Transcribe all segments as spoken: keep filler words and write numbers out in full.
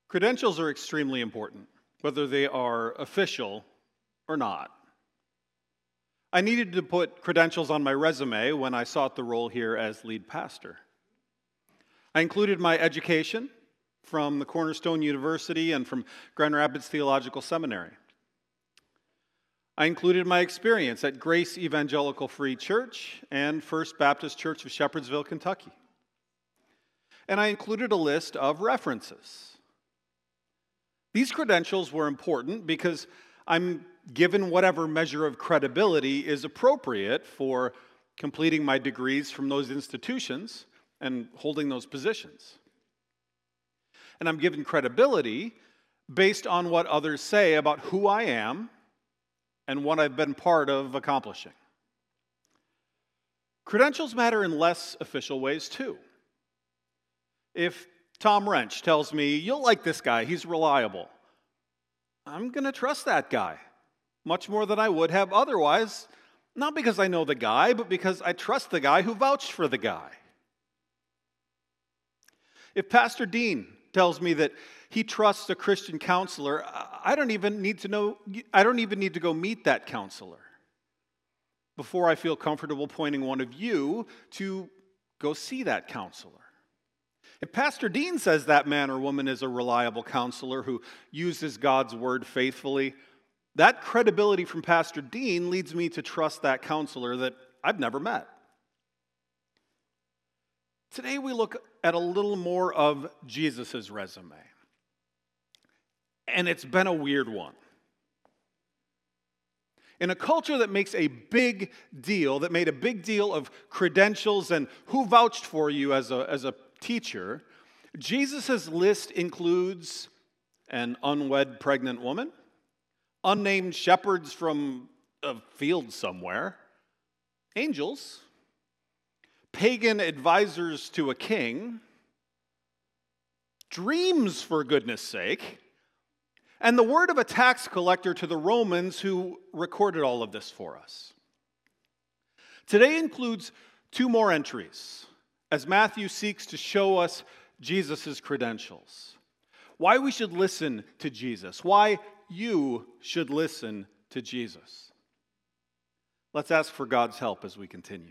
Credentials are extremely important, whether they are official or not. I needed to put credentials on my resume when I sought the role here as lead pastor. I included my education from the Cornerstone University and from Grand Rapids Theological Seminary. I included my experience at Grace Evangelical Free Church and First Baptist Church of Shepherdsville, Kentucky. And I included a list of references. These credentials were important because I'm given whatever measure of credibility is appropriate for completing my degrees from those institutions and holding those positions. And I'm given credibility based on what others say about who I am and what I've been part of accomplishing. Credentials matter in less official ways too. If Tom Wrench tells me, "You'll like this guy, he's reliable," I'm going to trust that guy much more than I would have otherwise, not because I know the guy, but because I trust the guy who vouched for the guy. If Pastor Dean tells me that he trusts a Christian counselor, I don't even need to know, I don't even need to go meet that counselor before I feel comfortable pointing one of you to go see that counselor. If Pastor Dean says that man or woman is a reliable counselor who uses God's word faithfully, that credibility from Pastor Dean leads me to trust that counselor that I've never met. Today we look at a little more of Jesus' resume. And it's been a weird one. In a culture that makes a big deal, that made a big deal of credentials and who vouched for you as a, as a teacher, Jesus' list includes an unwed pregnant woman, unnamed shepherds from a field somewhere, angels, pagan advisors to a king, dreams for goodness sake, and the word of a tax collector to the Romans who recorded all of this for us. Today includes two more entries as Matthew seeks to show us Jesus' credentials. Why we should listen to Jesus. Why you should listen to Jesus. Let's ask for God's help as we continue.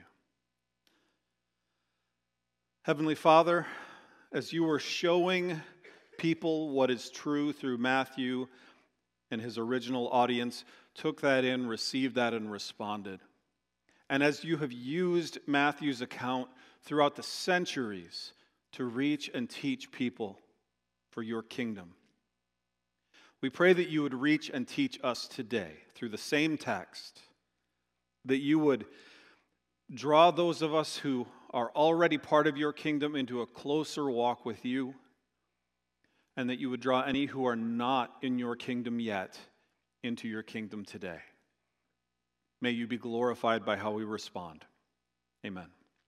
Heavenly Father, as you were showing people what is true through Matthew and his original audience, took that in, received that, and responded. And as you have used Matthew's account throughout the centuries to reach and teach people for your kingdom, we pray that you would reach and teach us today through the same text, that you would draw those of us who are already part of your kingdom into a closer walk with you, and that you would draw any who are not in your kingdom yet into your kingdom today. May you be glorified by how we respond. Amen.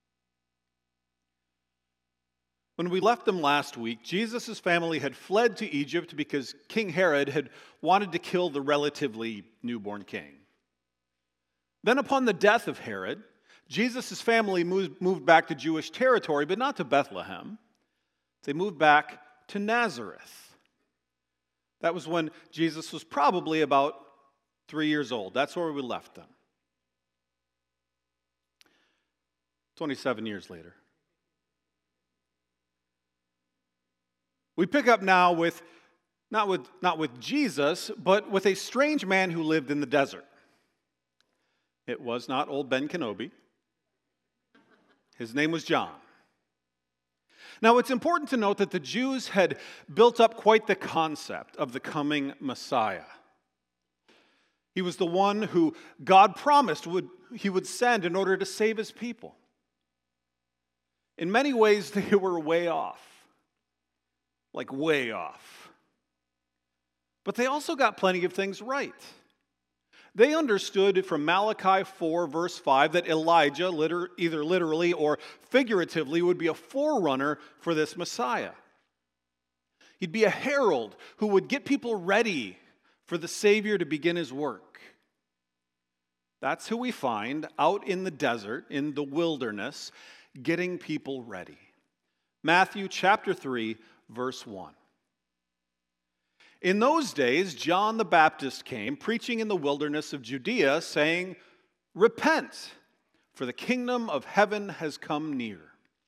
When we left them last week, Jesus' family had fled to Egypt because King Herod had wanted to kill the relatively newborn king. Then upon the death of Herod, Jesus' family moved, moved back to Jewish territory, but not to Bethlehem. They moved back to Nazareth. That was when Jesus was probably about three years old. That's where we left them. twenty-seven years later. We pick up now with not with not with Jesus, but with a strange man who lived in the desert. It was not old Ben Kenobi. His name was John. Now, it's important to note that the Jews had built up quite the concept of the coming Messiah. He was the one who God promised would, he would send in order to save his people. In many ways, they were way off. Like way off. But they also got plenty of things right. They understood from Malachi four, verse five, that Elijah, liter- either literally or figuratively, would be a forerunner for this Messiah. He'd be a herald who would get people ready for the Savior to begin his work. That's who we find out in the desert, in the wilderness, getting people ready. Matthew chapter three, verse one. In those days, John the Baptist came, preaching in the wilderness of Judea, saying, "Repent, for the kingdom of heaven has come near."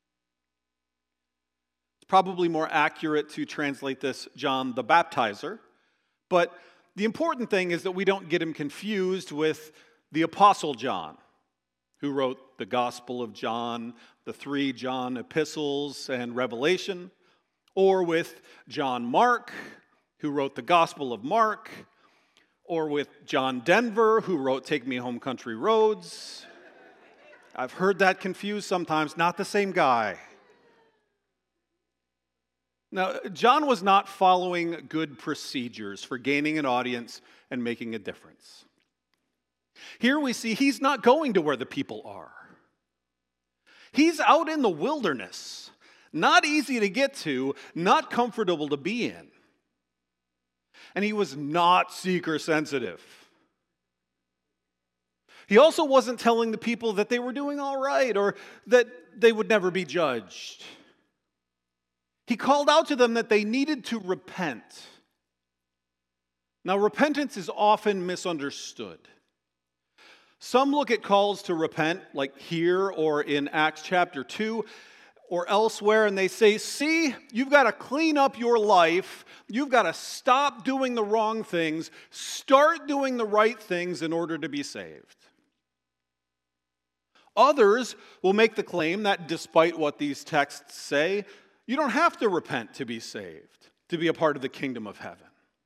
It's probably more accurate to translate this John the Baptizer, but the important thing is that we don't get him confused with the Apostle John, who wrote the Gospel of John, the three John epistles, and Revelation, or with John Mark, who wrote the Gospel of Mark, or with John Denver, who wrote Take Me Home Country Roads. I've heard that confused sometimes, not the same guy. Now, John was not following good procedures for gaining an audience and making a difference. Here we see he's not going to where the people are. He's out in the wilderness, not easy to get to, not comfortable to be in. And he was not seeker sensitive. He also wasn't telling the people that they were doing all right or that they would never be judged. He called out to them that they needed to repent. Now, repentance is often misunderstood. Some look at calls to repent, like here or in Acts chapter two, or elsewhere, and they say, see, you've got to clean up your life. You've got to stop doing the wrong things. Start doing the right things in order to be saved. Others will make the claim that despite what these texts say, you don't have to repent to be saved, to be a part of the kingdom of heaven.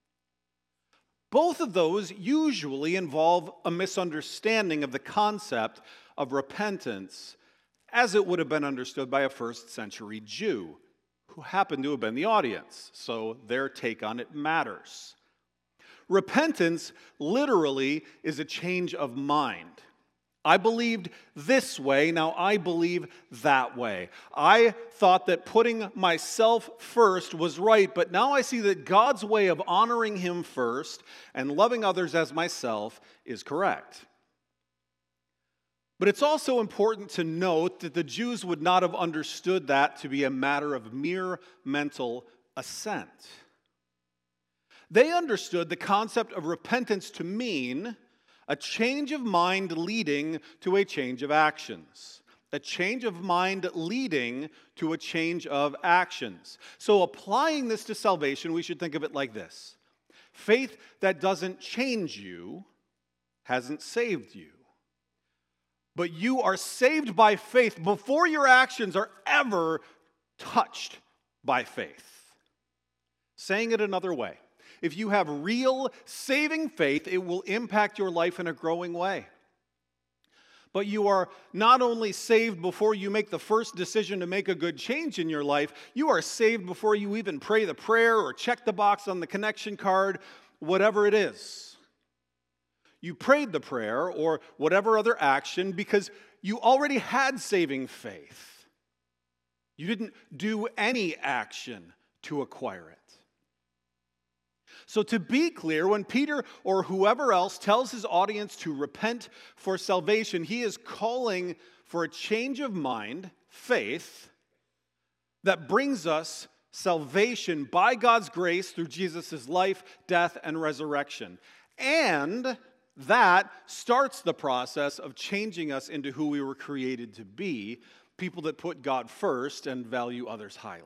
Both of those usually involve a misunderstanding of the concept of repentance as it would have been understood by a first century Jew who happened to have been the audience, so their take on it matters. Repentance literally is a change of mind. I believed this way, now I believe that way. I thought that putting myself first was right, but now I see that God's way of honoring Him first and loving others as myself is correct. But it's also important to note that the Jews would not have understood that to be a matter of mere mental assent. They understood the concept of repentance to mean a change of mind leading to a change of actions. A change of mind leading to a change of actions. So applying this to salvation, we should think of it like this. Faith that doesn't change you hasn't saved you. But you are saved by faith before your actions are ever touched by faith. Saying it another way, if you have real saving faith, it will impact your life in a growing way. But you are not only saved before you make the first decision to make a good change in your life, you are saved before you even pray the prayer or check the box on the connection card, whatever it is. You prayed the prayer or whatever other action because you already had saving faith. You didn't do any action to acquire it. So to be clear, when Peter or whoever else tells his audience to repent for salvation, he is calling for a change of mind, faith, that brings us salvation by God's grace through Jesus' life, death, and resurrection. And that starts the process of changing us into who we were created to be, people that put God first and value others highly.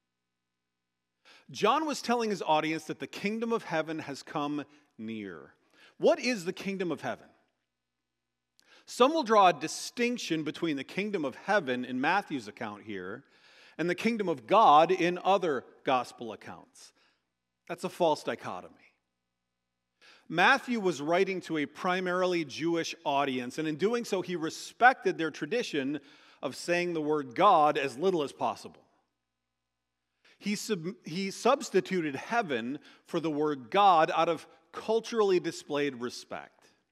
John was telling his audience that the kingdom of heaven has come near. What is the kingdom of heaven? Some will draw a distinction between the kingdom of heaven in Matthew's account here and the kingdom of God in other gospel accounts. That's a false dichotomy. Matthew was writing to a primarily Jewish audience, and in doing so, he respected their tradition of saying the word God as little as possible. He, sub, he substituted heaven for the word God out of culturally displayed respect.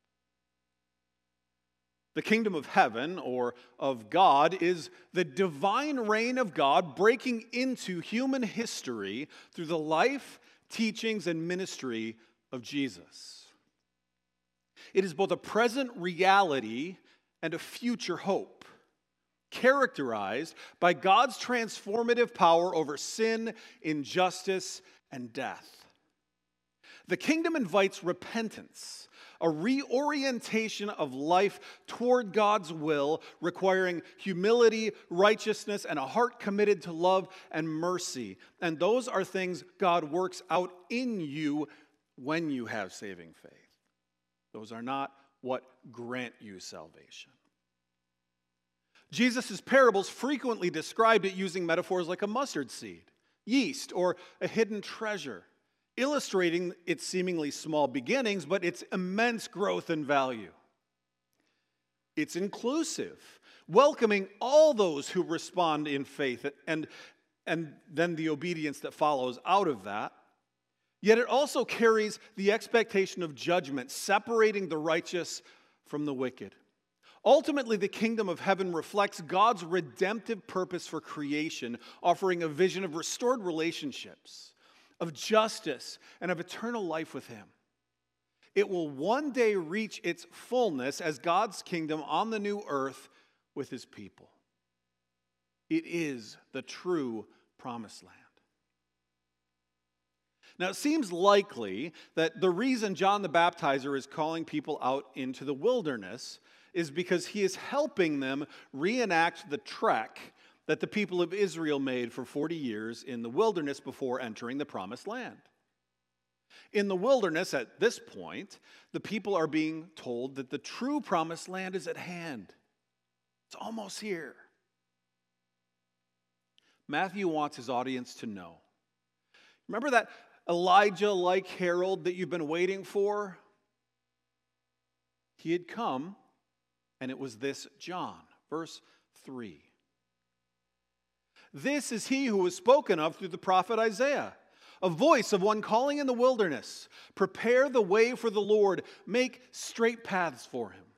The kingdom of heaven, or of God, is the divine reign of God breaking into human history through the life, teachings, and ministry of Jesus. It is both a present reality and a future hope, characterized by God's transformative power over sin, injustice, and death. The kingdom invites repentance, a reorientation of life toward God's will, requiring humility, righteousness, and a heart committed to love and mercy. And those are things God works out in you when you have saving faith. Those are not what grant you salvation. Jesus' parables frequently described it using metaphors like a mustard seed, yeast, or a hidden treasure, illustrating its seemingly small beginnings, but its immense growth and value. It's inclusive, welcoming all those who respond in faith, and, and then the obedience that follows out of that. Yet it also carries the expectation of judgment, separating the righteous from the wicked. Ultimately, the kingdom of heaven reflects God's redemptive purpose for creation, offering a vision of restored relationships, of justice, and of eternal life with Him. It will one day reach its fullness as God's kingdom on the new earth with His people. It is the true promised land. Now, it seems likely that the reason John the Baptizer is calling people out into the wilderness is because he is helping them reenact the trek that the people of Israel made for forty years in the wilderness before entering the promised land. In the wilderness, at this point, the people are being told that the true promised land is at hand. It's almost here. Matthew wants his audience to know. Remember that Elijah-like herald that you've been waiting for? He had come, and it was this John. Verse three. This is he who was spoken of through the prophet Isaiah, a voice of one calling in the wilderness, prepare the way for the Lord, make straight paths for him.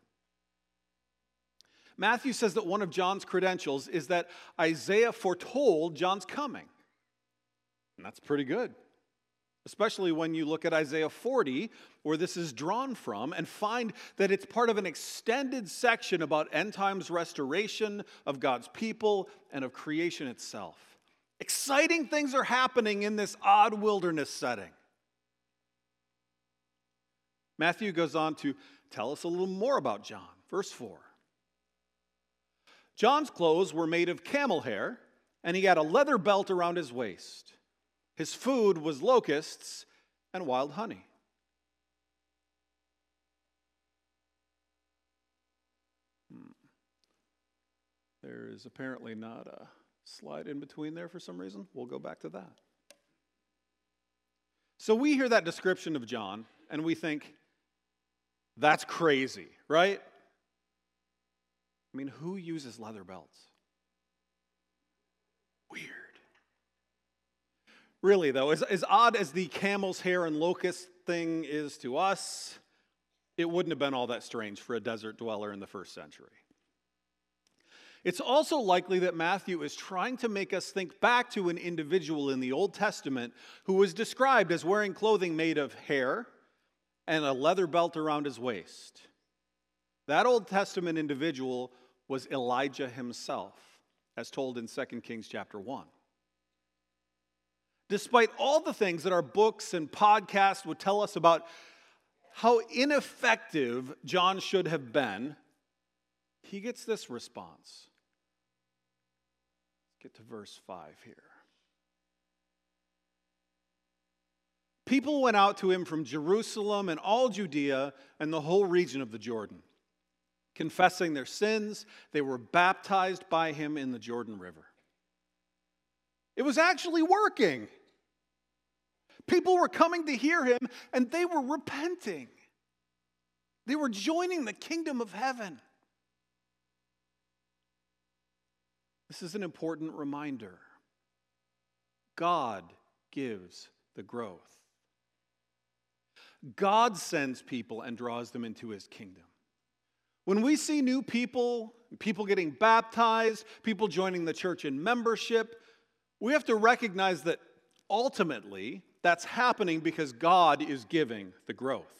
Matthew says that one of John's credentials is that Isaiah foretold John's coming. And that's pretty good, especially when you look at Isaiah forty, where this is drawn from, and find that it's part of an extended section about end times restoration of God's people and of creation itself. Exciting things are happening in this odd wilderness setting. Matthew goes on to tell us a little more about John. Verse four. John's clothes were made of camel hair, and he had a leather belt around his waist. His food was locusts and wild honey. Hmm. There is apparently not a slide in between there for some reason. We'll go back to that. So we hear that description of John, and we think, that's crazy, right? I mean, who uses leather belts? Weird. Really, though, as, as odd as the camel's hair and locust thing is to us, it wouldn't have been all that strange for a desert dweller in the first century. It's also likely that Matthew is trying to make us think back to an individual in the Old Testament who was described as wearing clothing made of hair and a leather belt around his waist. That Old Testament individual was Elijah himself, as told in Second Kings chapter one. Despite all the things that our books and podcasts would tell us about how ineffective John should have been, he gets this response. Let's get to verse five here. People went out to him from Jerusalem and all Judea and the whole region of the Jordan. Confessing their sins, they were baptized by him in the Jordan River. It was actually working. People were coming to hear him, and they were repenting. They were joining the kingdom of heaven. This is an important reminder. God gives the growth. God sends people and draws them into his kingdom. When we see new people, people getting baptized, people joining the church in membership, we have to recognize that ultimately that's happening because God is giving the growth.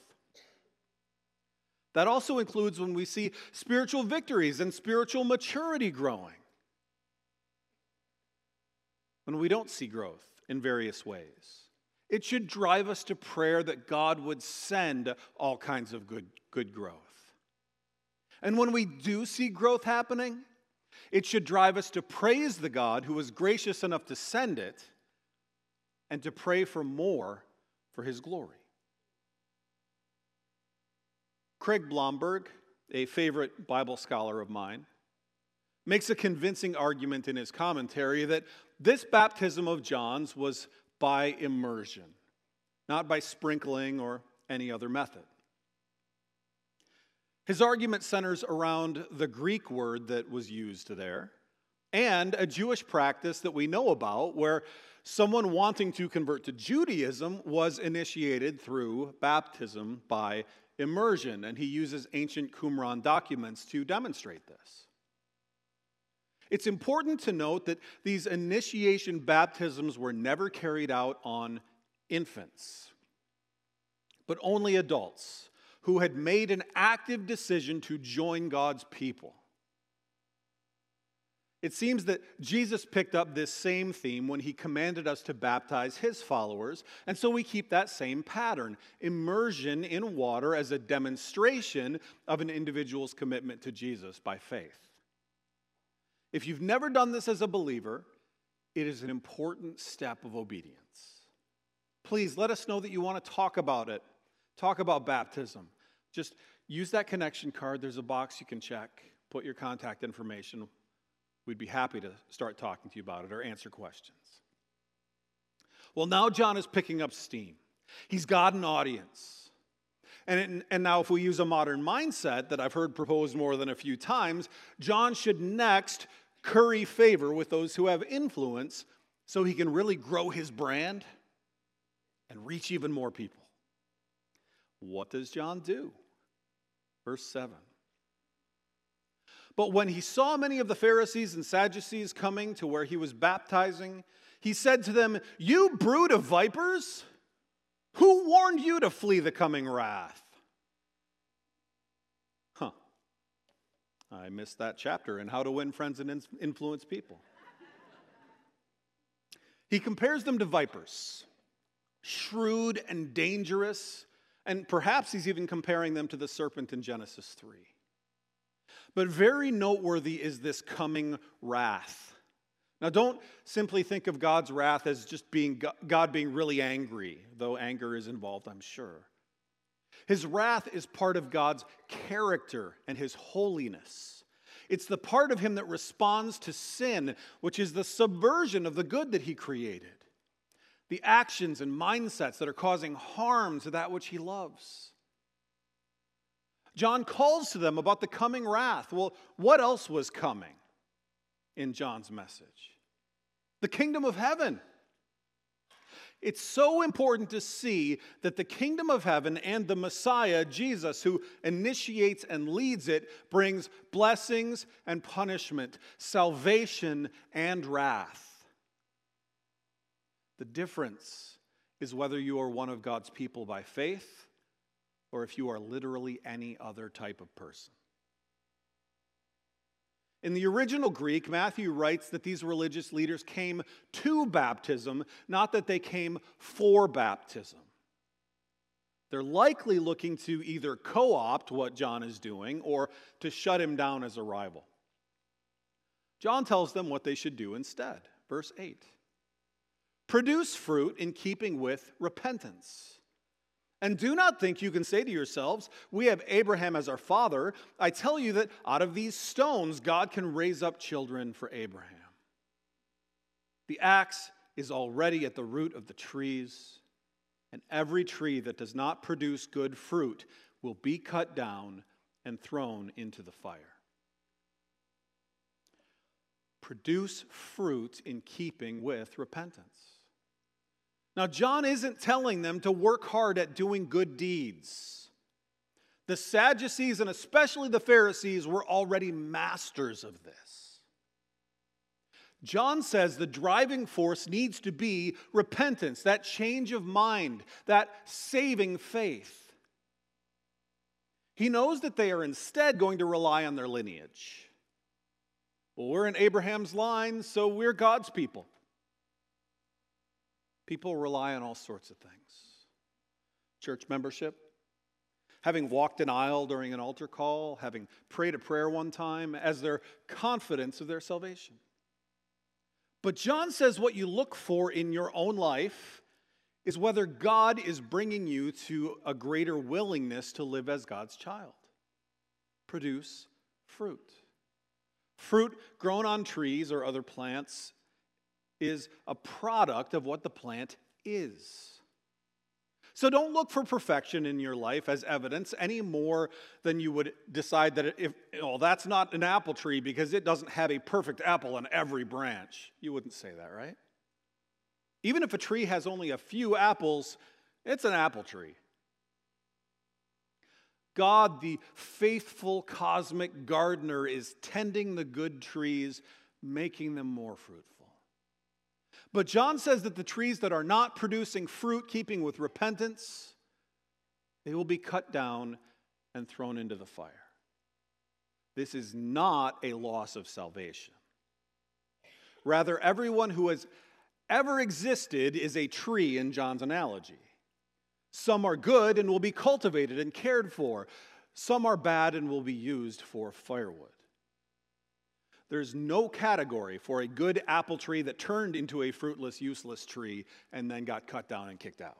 That also includes when we see spiritual victories and spiritual maturity growing. When we don't see growth in various ways. It should drive us to prayer that God would send all kinds of good, good growth. And when we do see growth happening, it should drive us to praise the God who was gracious enough to send it and to pray for more for his glory. Craig Blomberg, a favorite Bible scholar of mine, makes a convincing argument in his commentary that this baptism of John's was by immersion, not by sprinkling or any other method. His argument centers around the Greek word that was used there and a Jewish practice that we know about where someone wanting to convert to Judaism was initiated through baptism by immersion, and he uses ancient Qumran documents to demonstrate this. It's important to note that these initiation baptisms were never carried out on infants, but only adults who had made an active decision to join God's people. It seems that Jesus picked up this same theme when he commanded us to baptize his followers, and so we keep that same pattern, immersion in water as a demonstration of an individual's commitment to Jesus by faith. If you've never done this as a believer, it is an important step of obedience. Please let us know that you want to talk about it. Talk about baptism. Just use that connection card. There's a box you can check. Put your contact information. We'd be happy to start talking to you about it or answer questions. Well, now John is picking up steam. He's got an audience. And, it, and now if we use a modern mindset that I've heard proposed more than a few times, John should next curry favor with those who have influence so he can really grow his brand and reach even more people. What does John do? Verse seven. But when he saw many of the Pharisees and Sadducees coming to where he was baptizing, he said to them, "You brood of vipers! Who warned you to flee the coming wrath?" Huh. I missed that chapter in How to Win Friends and Influence People. He compares them to vipers, shrewd and dangerous, and perhaps he's even comparing them to the serpent in Genesis three. But very noteworthy is this coming wrath. Now, don't simply think of God's wrath as just being God being really angry, though anger is involved, I'm sure. His wrath is part of God's character and his holiness. It's the part of him that responds to sin, which is the subversion of the good that he created. The actions and mindsets that are causing harm to that which he loves. John calls to them about the coming wrath. Well, what else was coming in John's message? The kingdom of heaven. It's so important to see that the kingdom of heaven and the Messiah, Jesus, who initiates and leads it, brings blessings and punishment, salvation and wrath. The difference is whether you are one of God's people by faith or if you are literally any other type of person. In the original Greek, Matthew writes that these religious leaders came to baptism, not that they came for baptism. They're likely looking to either co-opt what John is doing or to shut him down as a rival. John tells them what they should do instead. Verse eight. Produce fruit in keeping with repentance. And do not think you can say to yourselves, "We have Abraham as our father." I tell you that out of these stones, God can raise up children for Abraham. The axe is already at the root of the trees, and every tree that does not produce good fruit will be cut down and thrown into the fire. Produce fruit in keeping with repentance. Now, John isn't telling them to work hard at doing good deeds. The Sadducees and especially the Pharisees were already masters of this. John says the driving force needs to be repentance, that change of mind, that saving faith. He knows that they are instead going to rely on their lineage. Well, we're in Abraham's line, so we're God's people. People rely on all sorts of things. Church membership, having walked an aisle during an altar call, having prayed a prayer one time as their confidence of their salvation. But John says what you look for in your own life is whether God is bringing you to a greater willingness to live as God's child. Produce fruit. Fruit grown on trees or other plants is a product of what the plant is. So don't look for perfection in your life as evidence any more than you would decide that if, oh, that's not an apple tree because it doesn't have a perfect apple on every branch. You wouldn't say that, right? Even if a tree has only a few apples, it's an apple tree. God, the faithful cosmic gardener, is tending the good trees, making them more fruitful. But John says that the trees that are not producing fruit, keeping with repentance, they will be cut down and thrown into the fire. This is not a loss of salvation. Rather, everyone who has ever existed is a tree in John's analogy. Some are good and will be cultivated and cared for. Some are bad and will be used for firewood. There's no category for a good apple tree that turned into a fruitless, useless tree and then got cut down and kicked out.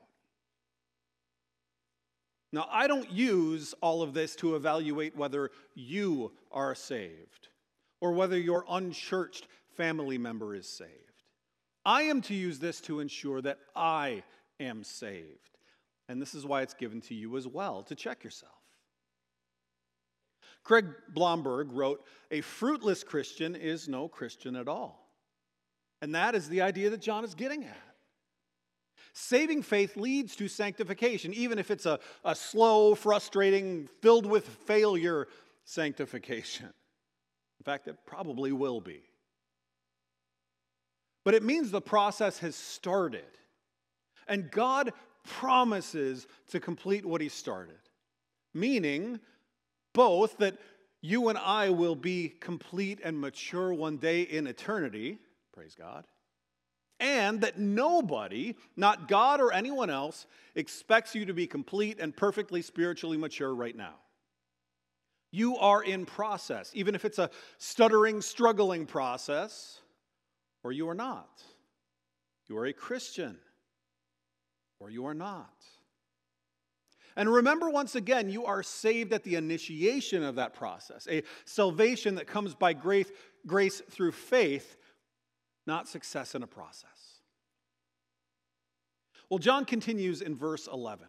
Now, I don't use all of this to evaluate whether you are saved or whether your unchurched family member is saved. I am to use this to ensure that I am saved. And this is why it's given to you as well, to check yourself. Craig Blomberg wrote, "A fruitless Christian is no Christian at all." And that is the idea that John is getting at. Saving faith leads to sanctification, even if it's a, a slow, frustrating, filled with failure sanctification. In fact, it probably will be. But it means the process has started. And God promises to complete what he started. Meaning, both that you and I will be complete and mature one day in eternity, praise God, and that nobody, not God or anyone else, expects you to be complete and perfectly spiritually mature right now. You are in process, even if it's a stuttering, struggling process, or you are not. You are a Christian, or you are not. And remember, once again, you are saved at the initiation of that process, a salvation that comes by grace, grace through faith, not success in a process. Well, John continues in verse eleven.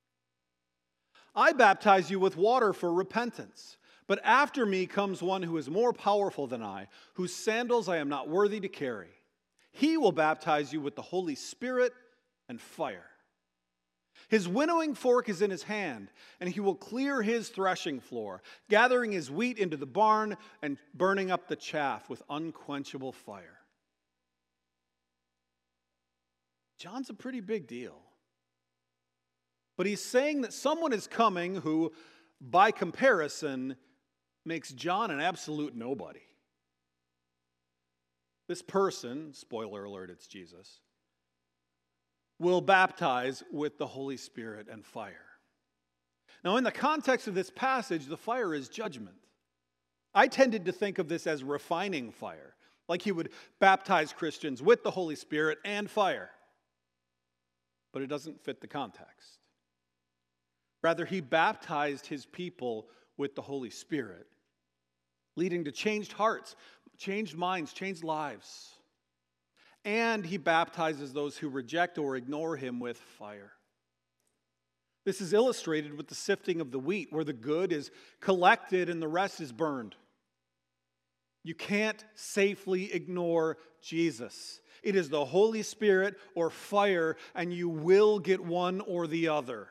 I baptize you with water for repentance, but after me comes one who is more powerful than I, whose sandals I am not worthy to carry. He will baptize you with the Holy Spirit and fire. His winnowing fork is in his hand, and he will clear his threshing floor, gathering his wheat into the barn and burning up the chaff with unquenchable fire. John's a pretty big deal. But he's saying that someone is coming who, by comparison, makes John an absolute nobody. This person, spoiler alert, it's Jesus, will baptize with the Holy Spirit and fire. Now, in the context of this passage, the fire is judgment. I tended to think of this as refining fire, like he would baptize Christians with the Holy Spirit and fire. But it doesn't fit the context. Rather, he baptized his people with the Holy Spirit, leading to changed hearts, changed minds, changed lives. And he baptizes those who reject or ignore him with fire. This is illustrated with the sifting of the wheat, where the good is collected and the rest is burned. You can't safely ignore Jesus. It is the Holy Spirit or fire, and you will get one or the other.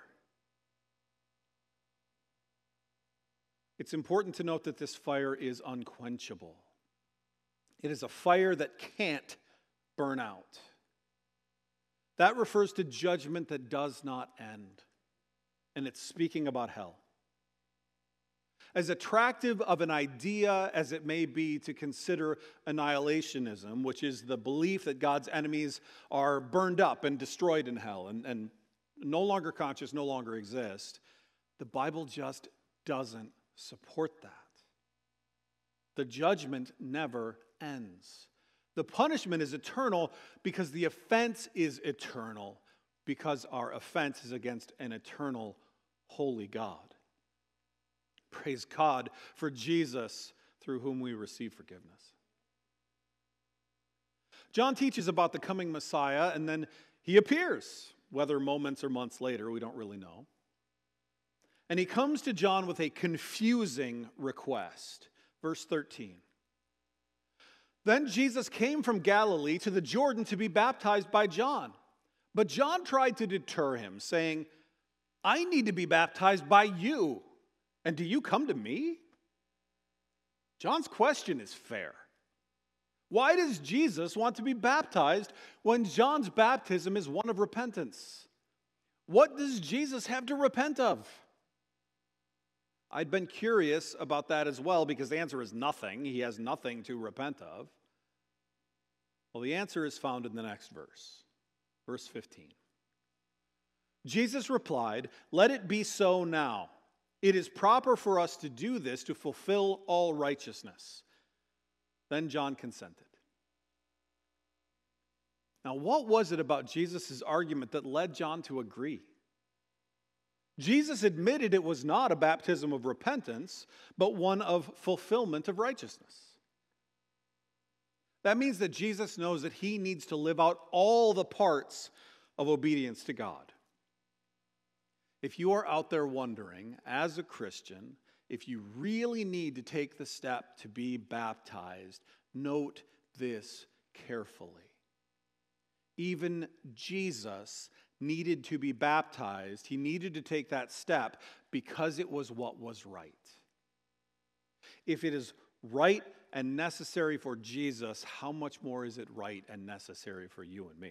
It's important to note that this fire is unquenchable. It is a fire that can't burn out. That refers to judgment that does not end. And it's speaking about hell. As attractive of an idea as it may be to consider annihilationism, which is the belief that God's enemies are burned up and destroyed in hell and, and no longer conscious, no longer exist, the Bible just doesn't support that. The judgment never ends. The punishment is eternal because the offense is eternal, because our offense is against an eternal, holy God. Praise God for Jesus, through whom we receive forgiveness. John teaches about the coming Messiah, and then he appears, whether moments or months later, we don't really know. And he comes to John with a confusing request. Verse thirteen. Then Jesus came from Galilee to the Jordan to be baptized by John. But John tried to deter him, saying, I need to be baptized by you, and do you come to me? John's question is fair. Why does Jesus want to be baptized when John's baptism is one of repentance? What does Jesus have to repent of? I'd been curious about that as well, because the answer is nothing. He has nothing to repent of. Well, the answer is found in the next verse, verse fifteen. Jesus replied, let it be so now. It is proper for us to do this to fulfill all righteousness. Then John consented. Now, what was it about Jesus' argument that led John to agree? Jesus admitted it was not a baptism of repentance, but one of fulfillment of righteousness. That means that Jesus knows that he needs to live out all the parts of obedience to God. If you are out there wondering, as a Christian, if you really need to take the step to be baptized, note this carefully. Even Jesus needed to be baptized. He needed to take that step because it was what was right. If it is right and necessary for Jesus, how much more is it right and necessary for you and me?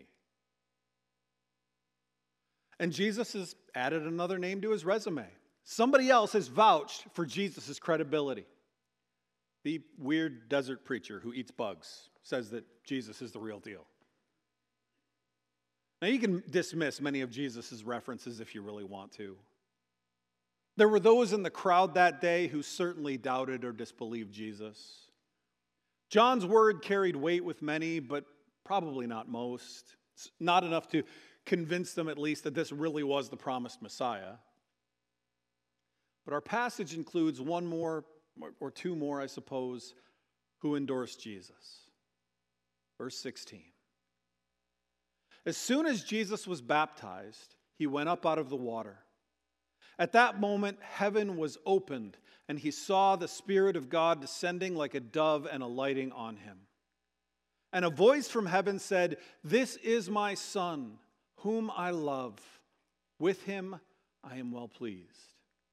And Jesus has added another name to his resume. Somebody else has vouched for Jesus' credibility. The weird desert preacher who eats bugs says that Jesus is the real deal. Now, you can dismiss many of Jesus' references if you really want to. There were those in the crowd that day who certainly doubted or disbelieved Jesus. John's word carried weight with many, but probably not most. It's not enough to convince them, at least, that this really was the promised Messiah. But our passage includes one more, or two more, I suppose, who endorsed Jesus. Verse sixteen. As soon as Jesus was baptized, he went up out of the water. At that moment, heaven was opened, and he saw the Spirit of God descending like a dove and alighting on him. And a voice from heaven said, "This is my Son, whom I love. With him I am well pleased."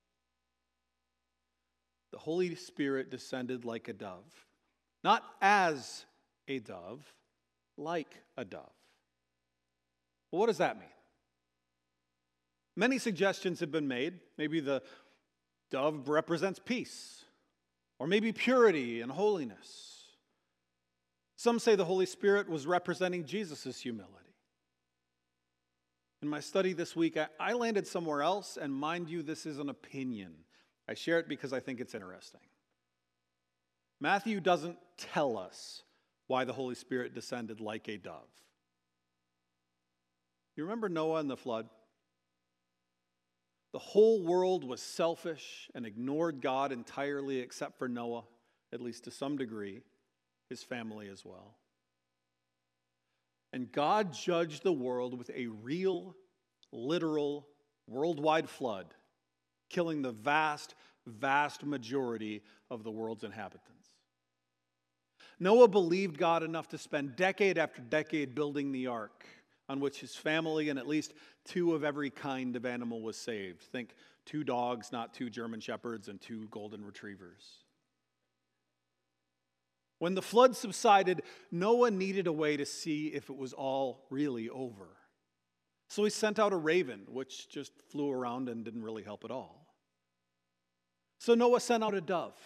The Holy Spirit descended like a dove, not as a dove, like a dove. Well, what does that mean? Many suggestions have been made. Maybe the dove represents peace, or maybe purity and holiness. Some say the Holy Spirit was representing Jesus' humility. In my study this week, I, I landed somewhere else, and mind you, this is an opinion. I share it because I think it's interesting. Matthew doesn't tell us why the Holy Spirit descended like a dove. You remember Noah and the flood? The whole world was selfish and ignored God entirely except for Noah, at least to some degree, his family as well. And God judged the world with a real, literal, worldwide flood, killing the vast, vast majority of the world's inhabitants. Noah believed God enough to spend decade after decade building the ark, on which his family and at least two of every kind of animal was saved. Think two dogs, not two German shepherds, and two golden retrievers. When the flood subsided, Noah needed a way to see if it was all really over. So he sent out a raven, which just flew around and didn't really help at all. So Noah sent out a dove.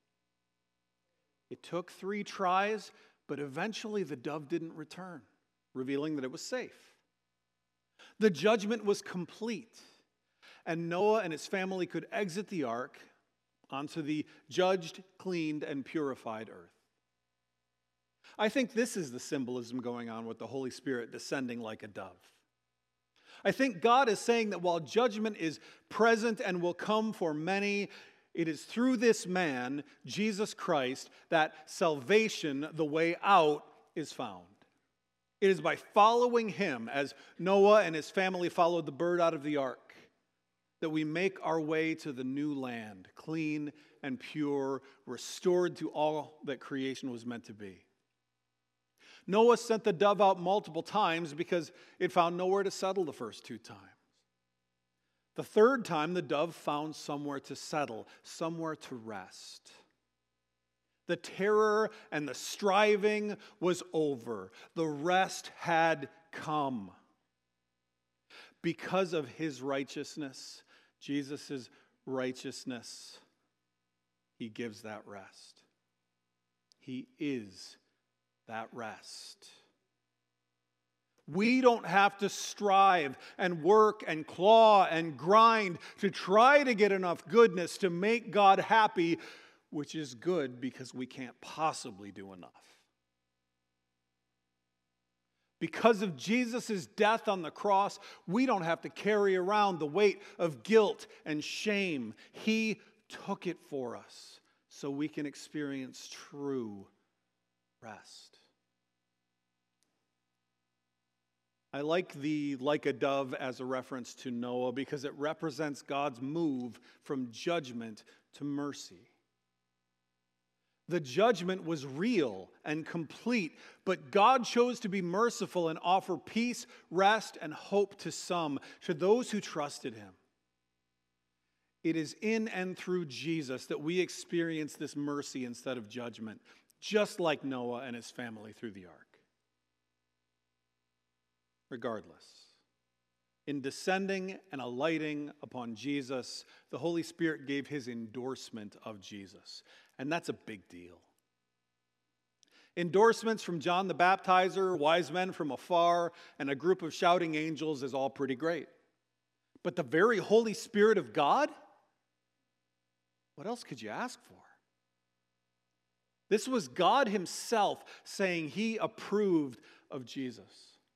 It took three tries, but eventually the dove didn't return, revealing that it was safe. The judgment was complete, and Noah and his family could exit the ark onto the judged, cleaned, and purified earth. I think this is the symbolism going on with the Holy Spirit descending like a dove. I think God is saying that while judgment is present and will come for many, it is through this man, Jesus Christ, that salvation, the way out, is found. It is by following him, as Noah and his family followed the bird out of the ark, that we make our way to the new land, clean and pure, restored to all that creation was meant to be. Noah sent the dove out multiple times because it found nowhere to settle the first two times. The third time, the dove found somewhere to settle, somewhere to rest. The terror and the striving was over. The rest had come. Because of his righteousness, Jesus' righteousness, he gives that rest. He is that rest. We don't have to strive and work and claw and grind to try to get enough goodness to make God happy, which is good because we can't possibly do enough. Because of Jesus' death on the cross, we don't have to carry around the weight of guilt and shame. He took it for us so we can experience true rest. I like the like a dove as a reference to Noah because it represents God's move from judgment to mercy. The judgment was real and complete, but God chose to be merciful and offer peace, rest, and hope to some, to those who trusted him. It is in and through Jesus that we experience this mercy instead of judgment, just like Noah and his family through the ark. Regardless, in descending and alighting upon Jesus, the Holy Spirit gave his endorsement of Jesus. And that's a big deal. Endorsements from John the Baptizer, wise men from afar, and a group of shouting angels is all pretty great. But the very Holy Spirit of God? What else could you ask for? This was God himself saying he approved of Jesus.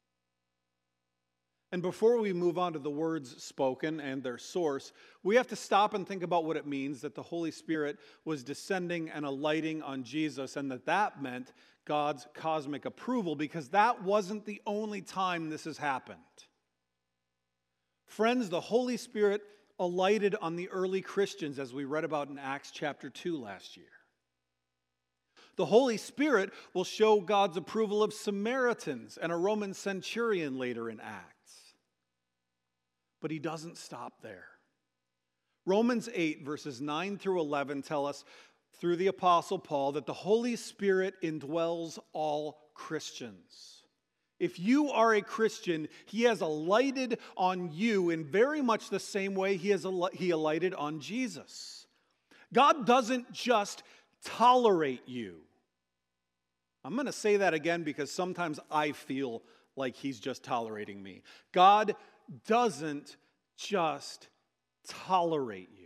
And before we move on to the words spoken and their source, we have to stop and think about what it means that the Holy Spirit was descending and alighting on Jesus, and that that meant God's cosmic approval, because that wasn't the only time this has happened. Friends, the Holy Spirit alighted on the early Christians, as we read about in Acts chapter two last year. The Holy Spirit will show God's approval of Samaritans and a Roman centurion later in Acts. But he doesn't stop there. Romans eight, verses nine through eleven tell us through the Apostle Paul that the Holy Spirit indwells all Christians. If you are a Christian, he has alighted on you in very much the same way he has al- he alighted on Jesus. God doesn't just tolerate you. I'm going to say that again because sometimes I feel like he's just tolerating me. God doesn't just tolerate you.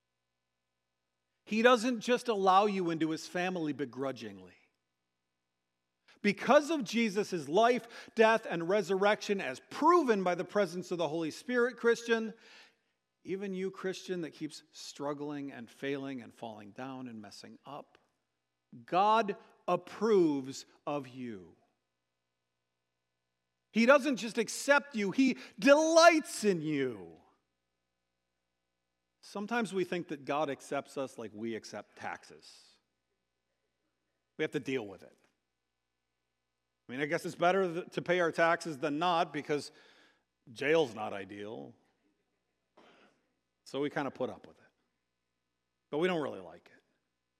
He doesn't just allow you into his family begrudgingly. Because of Jesus' life, death, and resurrection, as proven by the presence of the Holy Spirit, Christian, even you, Christian, that keeps struggling and failing and falling down and messing up, God approves of you. He doesn't just accept you, he delights in you. Sometimes we think that God accepts us like we accept taxes. We have to deal with it. I mean, I guess it's better to pay our taxes than not because jail's not ideal. So we kind of put up with it. But we don't really like it.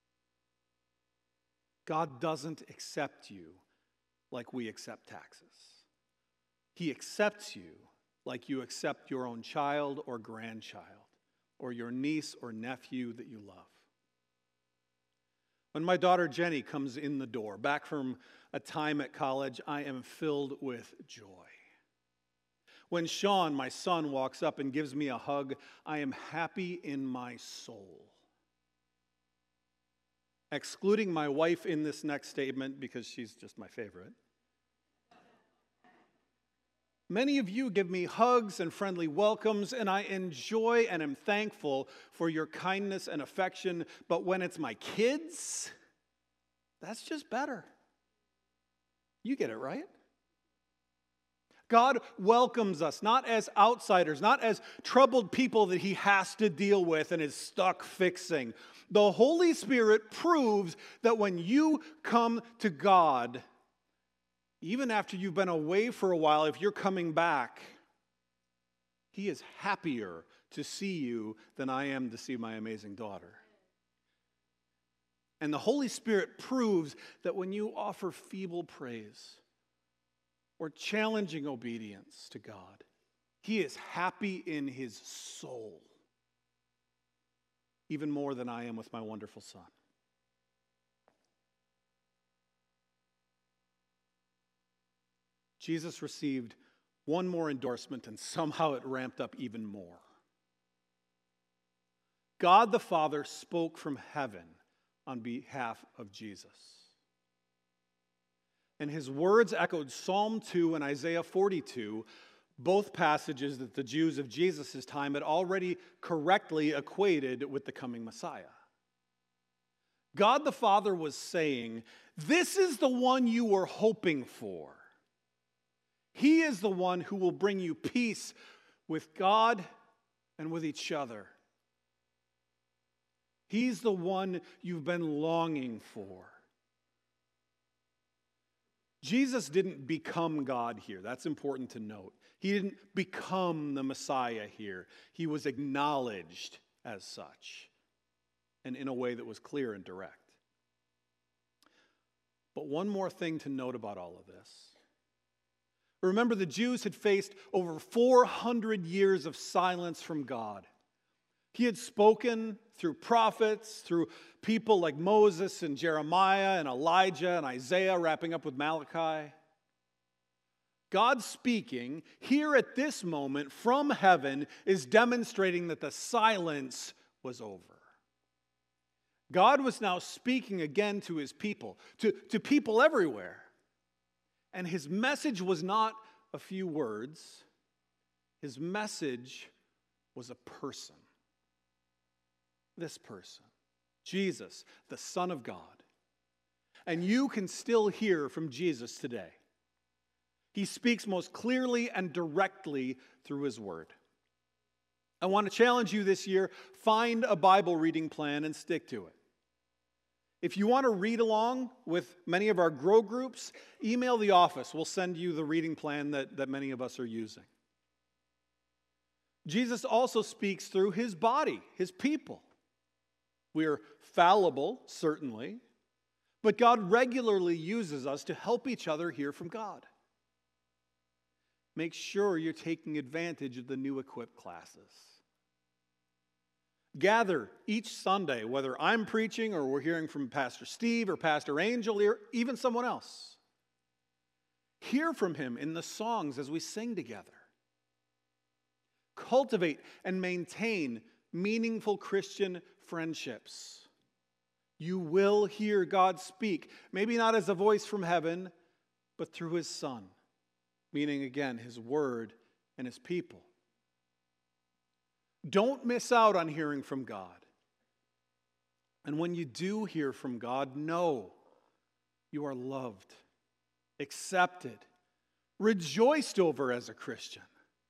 God doesn't accept you like we accept taxes. He accepts you like you accept your own child or grandchild. or your niece or nephew that you love. When my daughter Jenny comes in the door, back from a time at college, I am filled with joy. When Sean, my son, walks up and gives me a hug, I am happy in my soul. Excluding my wife in this next statement because she's just my favorite. Many of you give me hugs and friendly welcomes, and I enjoy and am thankful for your kindness and affection. But when it's my kids, that's just better. You get it, right? God welcomes us not as outsiders, not as troubled people that he has to deal with and is stuck fixing. The Holy Spirit proves that when you come to God, even after you've been away for a while, if you're coming back, he is happier to see you than I am to see my amazing daughter. And the Holy Spirit proves that when you offer feeble praise or challenging obedience to God, he is happy in his soul, even more than I am with my wonderful son. Jesus received one more endorsement, and somehow it ramped up even more. God the Father spoke from heaven on behalf of Jesus. And his words echoed Psalm two and Isaiah forty-two, both passages that the Jews of Jesus' time had already correctly equated with the coming Messiah. God the Father was saying, this is the one you were hoping for. He is the one who will bring you peace with God and with each other. He's the one you've been longing for. Jesus didn't become God here. That's important to note. He didn't become the Messiah here. He was acknowledged as such, and in a way that was clear and direct. But one more thing to note about all of this. Remember, the Jews had faced over four hundred years of silence from God. He had spoken through prophets, through people like Moses and Jeremiah and Elijah and Isaiah, wrapping up with Malachi. God speaking here at this moment from heaven is demonstrating that the silence was over. God was now speaking again to his people, to, to people everywhere. And his message was not a few words. His message was a person. This person, Jesus, the Son of God. And you can still hear from Jesus today. He speaks most clearly and directly through his word. I want to challenge you this year, find a Bible reading plan and stick to it. If you want to read along with many of our Grow groups, email the office. We'll send you the reading plan that, that many of us are using. Jesus also speaks through his body, his people. We are fallible, certainly, but God regularly uses us to help each other hear from God. Make sure you're taking advantage of the new Equip classes. Gather each Sunday, whether I'm preaching or we're hearing from Pastor Steve or Pastor Angel or even someone else. Hear from him in the songs as we sing together. Cultivate and maintain meaningful Christian friendships. You will hear God speak, maybe not as a voice from heaven, but through his Son, meaning again his word and his people. Don't miss out on hearing from God. And when you do hear from God, know you are loved, accepted, rejoiced over as a Christian.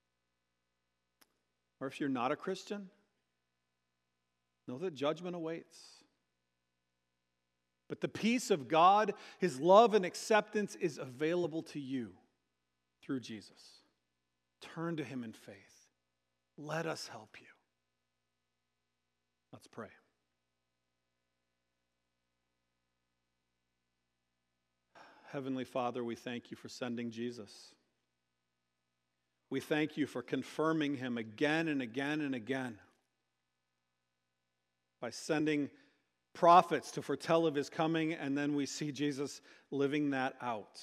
Or if you're not a Christian, know that judgment awaits. But the peace of God, his love and acceptance is available to you through Jesus. Turn to him in faith. Let us help you. Let's pray. Heavenly Father, we thank you for sending Jesus. We thank you for confirming him again and again and again. by sending prophets to foretell of his coming, and then we see Jesus living that out.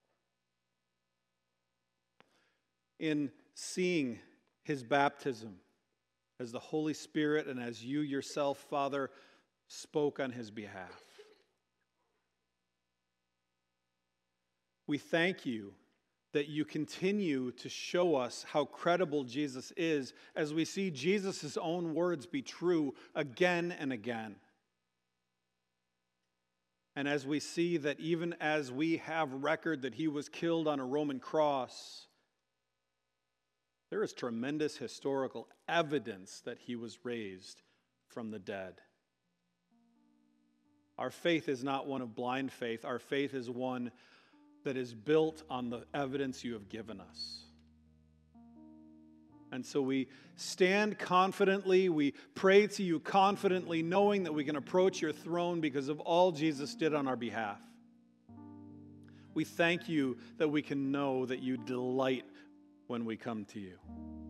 In seeing his baptism as the Holy Spirit and as you yourself, Father, spoke on his behalf. We thank you that you continue to show us how credible Jesus is as we see Jesus' own words be true again and again. And as we see that even as we have record that he was killed on a Roman cross, there is tremendous historical evidence that he was raised from the dead. Our faith is not one of blind faith. Our faith is one that is built on the evidence you have given us. And so we stand confidently, we pray to you confidently, knowing that we can approach your throne because of all Jesus did on our behalf. We thank you that we can know that you delight when we come to you.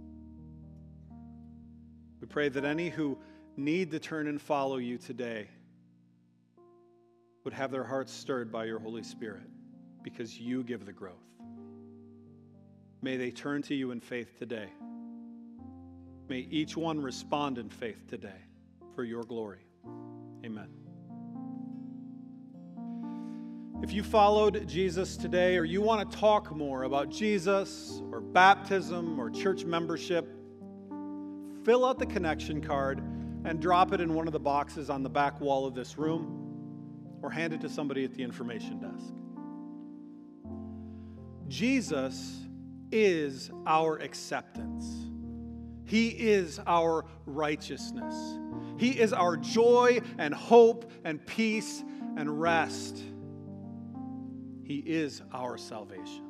We pray that any who need to turn and follow you today would have their hearts stirred by your Holy Spirit, because you give the growth. May they turn to you in faith today. May each one respond in faith today for your glory. Amen. If you followed Jesus today, or you want to talk more about Jesus or baptism or church membership, fill out the connection card and drop it in one of the boxes on the back wall of this room, or hand it to somebody at the information desk. Jesus is our acceptance. He is our righteousness. He is our joy and hope and peace and rest. He is our salvation.